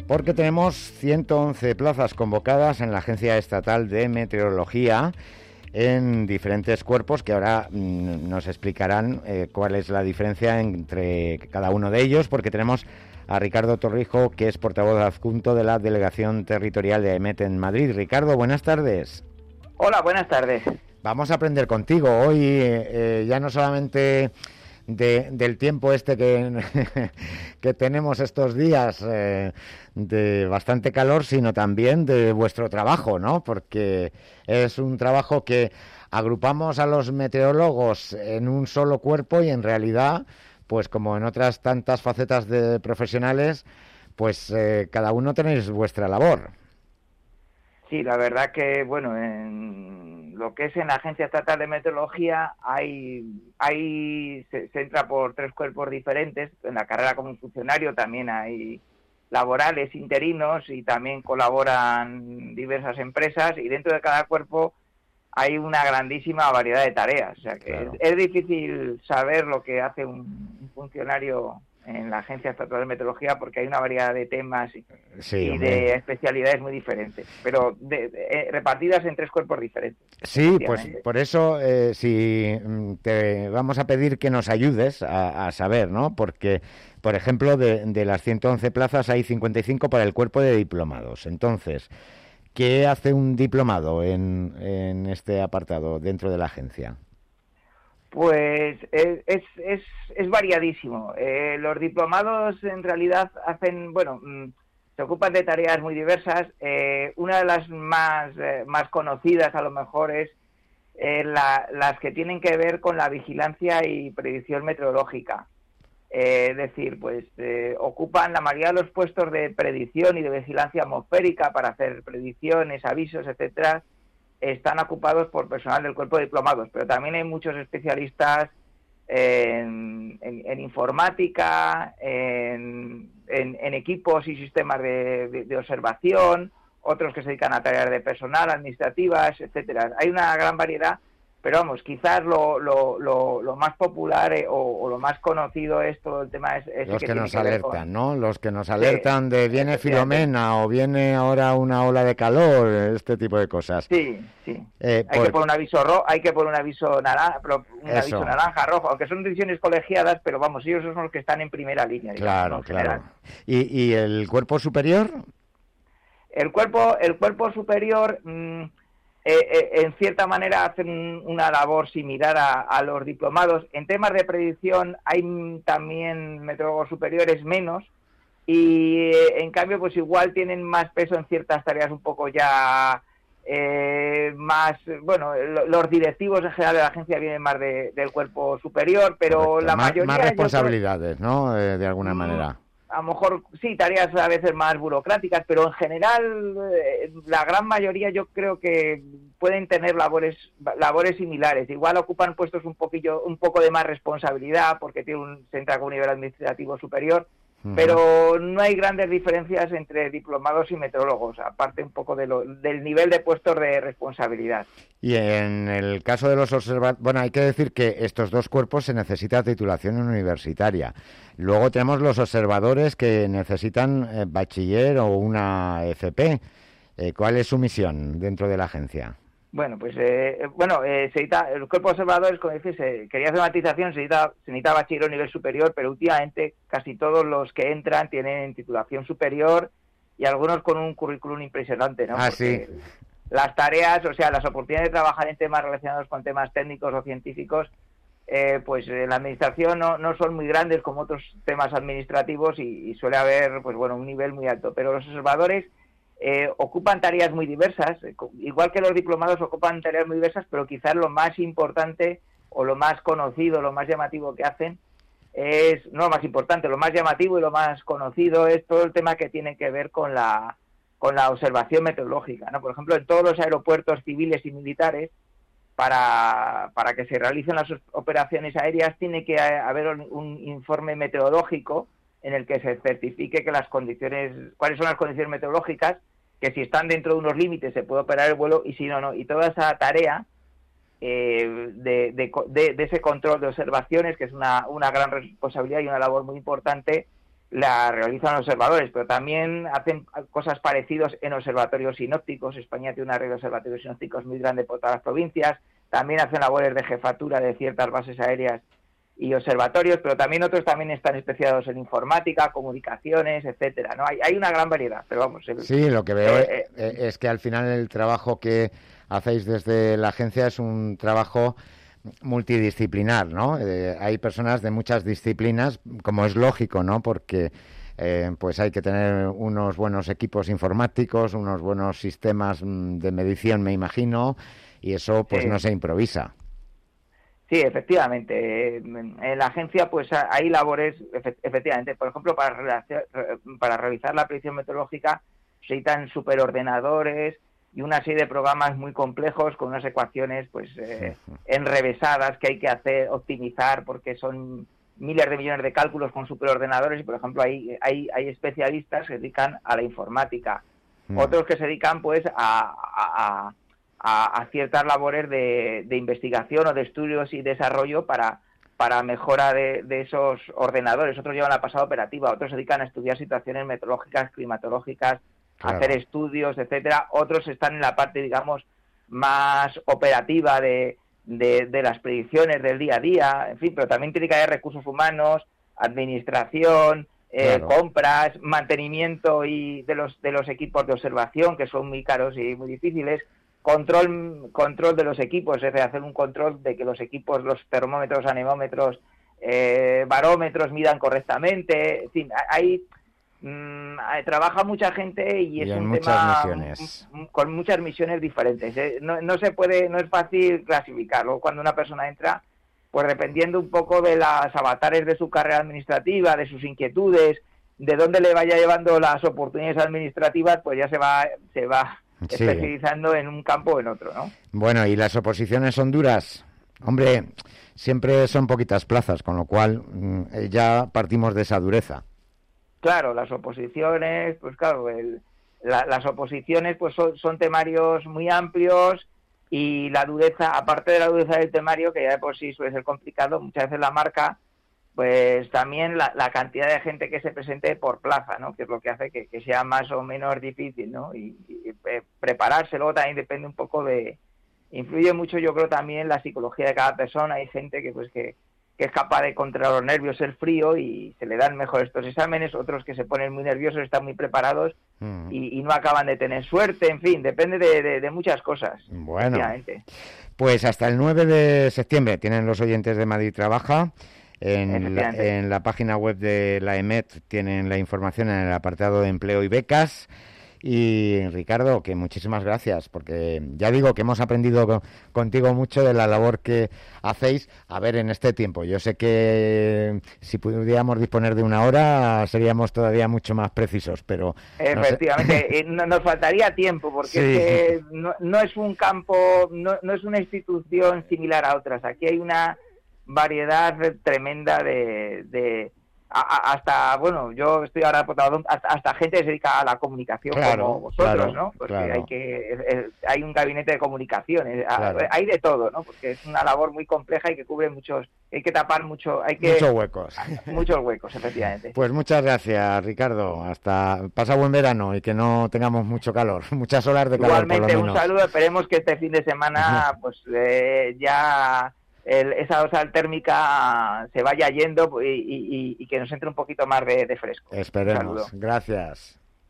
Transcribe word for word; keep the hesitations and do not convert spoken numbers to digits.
Porque tenemos ciento once plazas convocadas en la Agencia Estatal de Meteorología en diferentes cuerpos que ahora mmm, nos explicarán eh, cuál es la diferencia entre cada uno de ellos, porque tenemos a Ricardo Torrijo, que es portavoz adjunto de la Delegación Territorial de AEMET en Madrid. Ricardo, buenas tardes. Hola, buenas tardes. Vamos a aprender contigo hoy, eh, ya no solamente de, del tiempo este que, que tenemos estos días eh, de bastante calor, sino también de vuestro trabajo, ¿no? Porque es un trabajo que agrupamos a los meteorólogos en un solo cuerpo y en realidad, pues como en otras tantas facetas de profesionales, pues eh, cada uno tenéis vuestra labor. Sí, la verdad que, bueno, en lo que es en la Agencia Estatal de Meteorología hay, hay se, se entra por tres cuerpos diferentes. En la carrera como funcionario también hay laborales, interinos, y también colaboran diversas empresas, y dentro de cada cuerpo hay una grandísima variedad de tareas. O sea que claro, es, es difícil saber lo que hace un, un funcionario en la Agencia Estatal de Meteorología, porque hay una variedad de temas y, sí, y de especialidades muy diferentes, pero de, de, eh, repartidas en tres cuerpos diferentes. Sí, pues por eso eh, si te vamos a pedir que nos ayudes a, a saber, ¿no? Porque, por ejemplo, de, de las ciento once plazas hay cincuenta y cinco para el cuerpo de diplomados. Entonces, ¿qué hace un diplomado en, en este apartado dentro de la agencia? Pues es, es, es, es variadísimo. Eh, los diplomados en realidad hacen, bueno, mmm, se ocupan de tareas muy diversas. Eh, una de las más, eh, más conocidas a lo mejor es eh, la, las que tienen que ver con la vigilancia y predicción meteorológica. Eh, es decir, pues eh, ocupan la mayoría de los puestos de predicción y de vigilancia atmosférica para hacer predicciones, avisos, etcétera. Están ocupados por personal del cuerpo de diplomados, pero también hay muchos especialistas en, en, en informática, en, en, en equipos y sistemas de, de, de observación, otros que se dedican a tareas de personal, administrativas, etcétera. Hay una gran variedad, pero vamos, quizás lo, lo, lo, lo más popular eh, o, o lo más conocido es todo el tema es, es los que, que nos que alertan, con... ¿no? Los que nos alertan sí, de viene Filomena o viene ahora una ola de calor, este tipo de cosas. Sí, sí. Eh, hay por... que poner un aviso rojo, hay que poner un aviso naranja, un Eso. aviso naranja, rojo, aunque son decisiones colegiadas, pero vamos, ellos son los que están en primera línea. Digamos, claro, ¿no? claro. ¿Y, ¿Y el cuerpo superior? El cuerpo, el cuerpo superior, mmm, eh, eh, en cierta manera hacen una labor similar a, a los diplomados. En temas de predicción hay también meteorólogos superiores menos, y eh, en cambio pues igual tienen más peso en ciertas tareas un poco ya eh, más, bueno, lo, los directivos en general de la agencia vienen más de, del cuerpo superior, pero correcto, la más, mayoría... Más responsabilidades, creo, ¿no? Eh, de alguna manera. A lo mejor sí, tareas a veces más burocráticas, pero en general eh, la gran mayoría yo creo que pueden tener labores labores similares. Igual ocupan puestos un poquillo un poco de más responsabilidad porque tiene un, se entra con un nivel administrativo superior, uh-huh, pero no hay grandes diferencias entre diplomados y meteorólogos, aparte un poco de lo, del nivel de puestos de responsabilidad. Y en el caso de los observadores, bueno, hay que decir que estos dos cuerpos se necesita titulación universitaria. Luego tenemos los observadores que necesitan eh, bachiller o una F P. Eh, ¿Cuál es su misión dentro de la agencia? Bueno, pues eh, bueno, eh, se necesita, el cuerpo de observadores, como dices, eh, quería hacer matización, se necesita, se necesita bachiller o nivel superior, pero últimamente casi todos los que entran tienen titulación superior y algunos con un currículum impresionante, ¿no? Ah, porque sí. Las tareas, o sea, las oportunidades de trabajar en temas relacionados con temas técnicos o científicos, eh, pues en la administración no, no son muy grandes como otros temas administrativos y, y suele haber, pues bueno, un nivel muy alto. Pero los observadores eh, ocupan tareas muy diversas, igual que los diplomados ocupan tareas muy diversas, pero quizás lo más importante o lo más conocido, lo más llamativo que hacen es, no lo más importante, lo más llamativo y lo más conocido es todo el tema que tiene que ver con la con la observación meteorológica, ¿no? Por ejemplo, en todos los aeropuertos civiles y militares, para, para que se realicen las operaciones aéreas, tiene que haber un, un informe meteorológico en el que se certifique que las condiciones, cuáles son las condiciones meteorológicas, que si están dentro de unos límites se puede operar el vuelo y si no, no. Y toda esa tarea eh, de, de, de, de ese control de observaciones, que es una, una gran responsabilidad y una labor muy importante, la realizan observadores, pero también hacen cosas parecidas en observatorios sinópticos. España tiene una red de observatorios sinópticos muy grande por todas las provincias. También hacen labores de jefatura de ciertas bases aéreas y observatorios, pero también otros también están especializados en informática, comunicaciones, etcétera, ¿no? Hay, hay una gran variedad, pero vamos. El, sí, lo que veo eh, es, es que al final el trabajo que hacéis desde la agencia es un trabajo multidisciplinar, ¿no? Eh, hay personas de muchas disciplinas, como es lógico, ¿no? Porque eh, pues hay que tener unos buenos equipos informáticos, unos buenos sistemas de medición, me imagino, y eso pues sí. no se improvisa. Sí, efectivamente. En la agencia pues hay labores, efectivamente, por ejemplo, para, para realizar la predicción meteorológica se necesitan superordenadores y una serie de programas muy complejos con unas ecuaciones pues eh, enrevesadas que hay que hacer, optimizar, porque son miles de millones de cálculos con superordenadores y, por ejemplo, hay, hay, hay especialistas que se dedican a la informática, mm. otros que se dedican pues a... a, a A, a ciertas labores de, de investigación o de estudios y desarrollo para, para mejora de, de esos ordenadores. Otros llevan la pasada operativa, otros se dedican a estudiar situaciones meteorológicas, climatológicas, claro. hacer estudios, etcétera. Otros están en la parte, digamos, más operativa de, de, de las predicciones del día a día, en fin, pero también tiene que haber recursos humanos, administración, eh, claro. compras, mantenimiento y de los de los equipos de observación, que son muy caros y muy difíciles. Control control de los equipos, es decir, hacer un control de que los equipos, los termómetros, anemómetros, eh, barómetros midan correctamente. En fin, hay mmm, trabaja mucha gente y, y es un tema misiones. con muchas misiones diferentes. ¿eh? No, no se puede, no es fácil clasificarlo. Cuando una persona entra, pues dependiendo un poco de las avatares de su carrera administrativa, de sus inquietudes, de dónde le vaya llevando las oportunidades administrativas, pues ya se va, se va Sí. especializando en un campo o en otro, ¿no? Bueno, ¿y las oposiciones son duras? Hombre, siempre son poquitas plazas, con lo cual ya partimos de esa dureza. Claro, las oposiciones, pues claro, el, la, las oposiciones pues son, son temarios muy amplios y la dureza, aparte de la dureza del temario, que ya de por sí suele ser complicado, muchas veces la marca, pues también la, la cantidad de gente que se presente por plaza, ¿no? Que es lo que hace que, que sea más o menos difícil, ¿no? Y, y eh, prepararse luego también depende un poco de... Influye mucho, yo creo, también la psicología de cada persona. Hay gente que pues que, que es capaz de controlar los nervios, el frío, y se le dan mejor estos exámenes. Otros que se ponen muy nerviosos, están muy preparados mm. y, y no acaban de tener suerte. En fin, depende de, de, de muchas cosas. Bueno, pues hasta el nueve de septiembre tienen los oyentes de Madrid Trabaja. En la, en la página web de la EMET tienen la información en el apartado de empleo y becas. Y Ricardo, que muchísimas gracias, porque ya digo que hemos aprendido co- contigo mucho de la labor que hacéis. A ver, en este tiempo, yo sé que si pudiéramos disponer de una hora seríamos todavía mucho más precisos, pero... Efectivamente, no sé. eh, nos faltaría tiempo, porque sí. es que no, no es un campo, no, no es una institución similar a otras. Aquí hay una variedad tremenda de, de a, a, hasta bueno yo estoy ahora hasta, hasta gente que se dedica a la comunicación, claro, como vosotros, claro, ¿no? Porque claro. hay que es, hay un gabinete de comunicaciones, claro. hay de todo, ¿no? Porque es una labor muy compleja y que cubre muchos, hay que tapar mucho, hay que muchos huecos, muchos huecos, efectivamente. Pues muchas gracias, Ricardo. Hasta pasa buen verano y que no tengamos mucho calor, muchas horas de calor. Igualmente, por lo menos. Un saludo. Esperemos que este fin de semana, pues eh, ya El, esa dorsal térmica se vaya yendo y, y, y que nos entre un poquito más de, de fresco. Esperemos. Gracias.